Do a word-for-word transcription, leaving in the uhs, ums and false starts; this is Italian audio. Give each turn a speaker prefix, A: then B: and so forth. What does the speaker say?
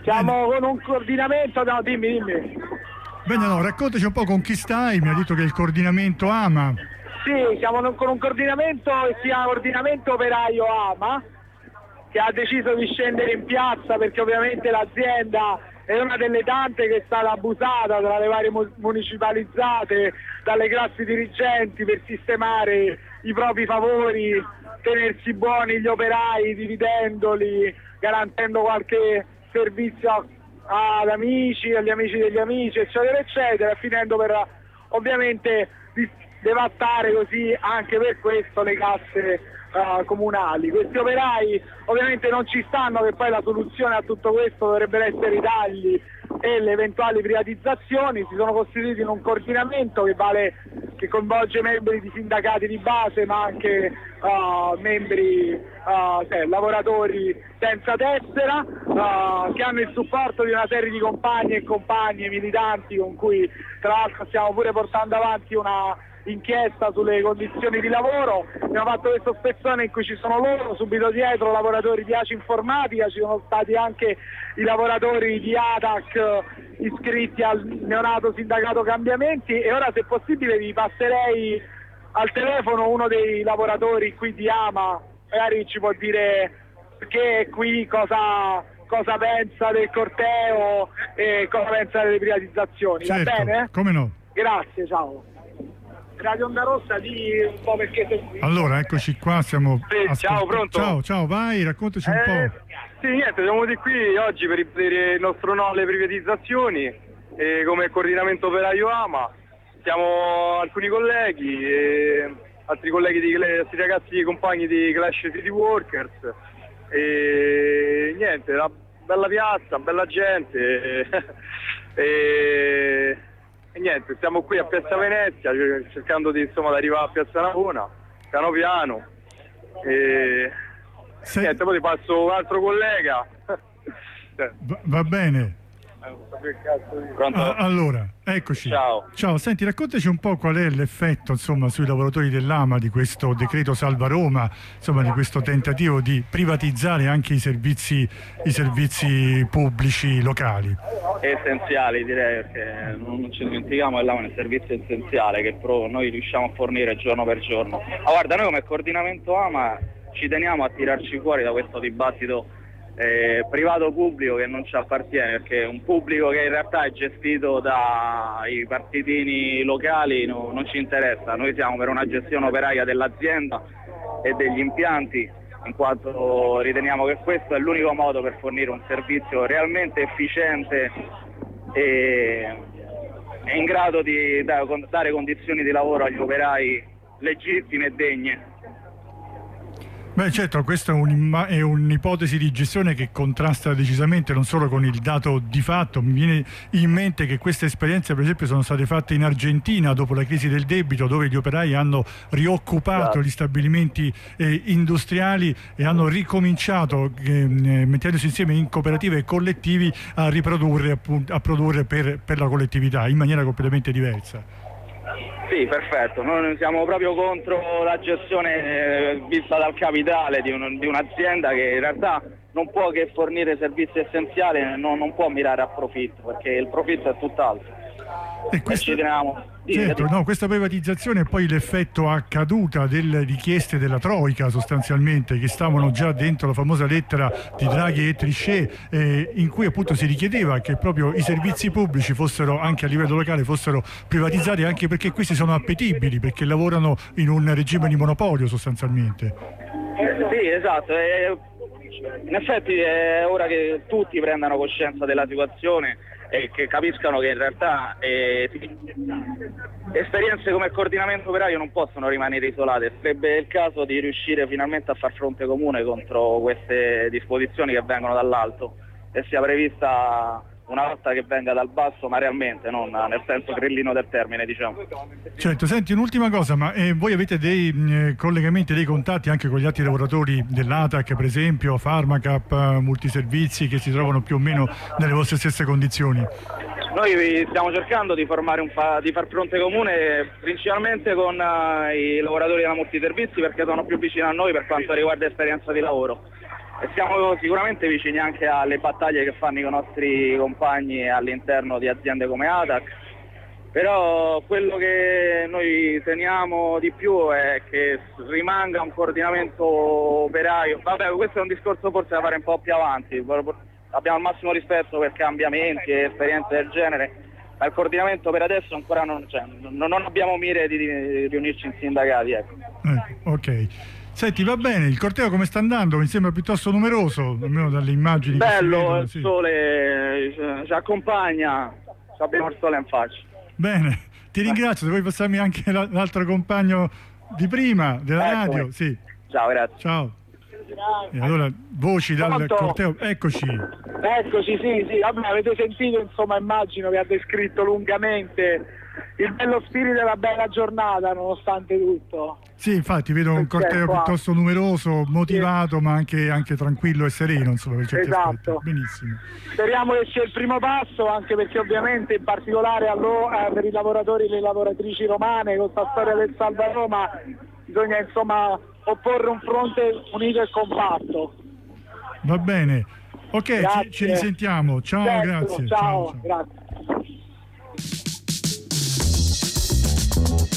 A: Siamo Bene. con un coordinamento, no, dimmi, dimmi.
B: Bene, no, raccontaci un po' con chi stai, mi ha detto che il coordinamento AMA.
A: Sì, siamo con un coordinamento che si chiama Coordinamento Operaio AMA, che ha deciso di scendere in piazza perché ovviamente l'azienda è una delle tante che è stata abusata tra le varie municipalizzate, dalle classi dirigenti per sistemare i propri favori, tenersi buoni gli operai, dividendoli, garantendo qualche servizio ad amici, agli amici degli amici, eccetera, eccetera, finendo per ovviamente devastare così anche per questo le casse uh, comunali. Questi operai ovviamente non ci stanno, che poi la soluzione a tutto questo dovrebbero essere i tagli e le eventuali privatizzazioni. Si sono costituiti in un coordinamento che vale che coinvolge membri di sindacati di base ma anche uh, membri, uh, cioè, lavoratori senza tessera, uh, che hanno il supporto di una serie di compagni e compagni militanti con cui tra l'altro stiamo pure portando avanti una inchiesta sulle condizioni di lavoro. Abbiamo fatto questo spezzone in cui ci sono loro, subito dietro lavoratori di A C I Informatica, ci sono stati anche i lavoratori di A T A C iscritti al neonato sindacato Cambiamenti, e ora se possibile vi passerei al telefono uno dei lavoratori qui di AMA, magari ci può dire perché è qui, cosa, cosa pensa del corteo e cosa pensa delle privatizzazioni.
B: Certo,
A: va bene?
B: Come no?
A: Grazie, ciao. Radio Onda Rossa, di un po' perché sei qui.
B: Allora, eccoci qua, siamo...
C: Sì,
B: ascolt-
C: ciao, pronto?
B: Ciao, ciao, vai, raccontaci un
C: Eh,
B: po'.
C: Sì, niente, siamo venuti qui oggi per ripetere il nostro no alle privatizzazioni e come coordinamento operaio AMA. Siamo alcuni colleghi, e altri colleghi, di, altri ragazzi compagni di Clash City Workers e niente, una bella piazza, bella gente e... E niente, siamo qui a Piazza Venezia cercando di insomma di arrivare a Piazza Navona, piano piano. E
B: Sei...
C: niente, poi ti passo un altro collega.
B: Va, va bene. Ah, allora, eccoci.
C: Ciao.
B: Ciao, senti, raccontaci un po' qual è l'effetto, insomma, sui lavoratori dell'AMA di questo decreto Salva Roma, insomma, di questo tentativo di privatizzare anche i servizi, i servizi pubblici locali.
D: Essenziali, direi, perché non ci dimentichiamo che l'AMA è un servizio essenziale che però noi riusciamo a fornire giorno per giorno. Ma guarda, noi come coordinamento AMA ci teniamo a tirarci fuori da questo dibattito Eh, privato pubblico che non ci appartiene, perché un pubblico che in realtà è gestito dai partitini locali no, non ci interessa. Noi siamo per una gestione operaia dell'azienda e degli impianti, in quanto riteniamo che questo è l'unico modo per fornire un servizio realmente efficiente e, e in grado di da, dare condizioni di lavoro agli operai legittime e degne.
B: Beh, certo, questa è, un, è un'ipotesi di gestione che contrasta decisamente non solo con il dato di fatto. Mi viene in mente che queste esperienze per esempio sono state fatte in Argentina dopo la crisi del debito, dove gli operai hanno rioccupato gli stabilimenti eh, industriali e hanno ricominciato, eh, mettendosi insieme in cooperative e collettivi, a riprodurre, appunto, a produrre per, per la collettività in maniera completamente diversa.
D: Sì, perfetto, noi siamo proprio contro la gestione eh, vista dal capitale di, un, di un'azienda che in realtà non può che fornire servizi essenziali, non, non può mirare a profitto, perché il profitto è tutt'altro.
B: E questo,
D: e ci teniamo,
B: certo, no, questa privatizzazione è poi l'effetto a caduta delle richieste della Troica, sostanzialmente, che stavano già dentro la famosa lettera di Draghi e Trichet, eh, in cui appunto si richiedeva che proprio i servizi pubblici fossero, anche a livello locale, fossero privatizzati, anche perché questi sono appetibili, perché lavorano in un regime di monopolio sostanzialmente.
D: Sì, esatto. E in effetti è ora che tutti prendano coscienza della situazione e che capiscano che in realtà eh, esperienze come il coordinamento operaio non possono rimanere isolate. Sarebbe il caso di riuscire finalmente a far fronte comune contro queste disposizioni che vengono dall'alto e sia prevista una lotta che venga dal basso, ma realmente, non nel senso grillino del termine, diciamo.
B: Certo, senti, un'ultima cosa, ma eh, voi avete dei eh, collegamenti, dei contatti anche con gli altri lavoratori dell'A T A C, per esempio, Pharmacap, eh, Multiservizi, che si trovano più o meno nelle vostre stesse condizioni?
D: Noi stiamo cercando di, formare un fa- di far fronte comune principalmente con uh, i lavoratori della Multiservizi, perché sono più vicini a noi per quanto riguarda esperienza di lavoro. e siamo sicuramente vicini anche alle battaglie che fanno i nostri compagni all'interno di aziende come Atac, però quello che noi teniamo di più è che rimanga un coordinamento operaio. Vabbè, questo è un discorso forse da fare un po' più avanti, abbiamo il massimo rispetto per cambiamenti e esperienze del genere, ma il coordinamento per adesso ancora non c'è, non abbiamo mire di riunirci in sindacati, ecco.
B: Eh, ok. Senti, va bene, il corteo come sta andando? Mi sembra piuttosto numeroso, almeno dalle immagini.
D: Bello,
B: che si vedono,
D: il
B: sì.
D: sole ci accompagna, abbiamo il sole in faccia.
B: Bene, ti ringrazio, se vuoi passarmi anche l'altro compagno di prima, della
D: Eccomi.
B: radio. Sì.
D: Ciao, grazie.
B: Ciao. E allora, voci dal
A: Pronto?
B: corteo, eccoci.
A: Eccoci, sì, sì, vabbè, avete sentito, insomma, immagino che ha descritto lungamente il bello spirito e la bella giornata, nonostante tutto.
B: Sì, infatti vedo un corteo
A: qua.
B: piuttosto numeroso, motivato, ma anche, anche tranquillo e sereno, insomma, per certi
A: Esatto.
B: aspetti. Benissimo.
A: Speriamo che sia il primo passo, anche perché ovviamente in particolare allo- eh, per i lavoratori e le lavoratrici romane, con questa storia del Salva Roma, bisogna insomma opporre un fronte unito e compatto.
B: Va bene. Ok, ci,
A: Grazie.
B: ci risentiamo. Ciao,
A: Certo,
B: grazie.
A: ciao,
B: ciao, ciao.
A: grazie.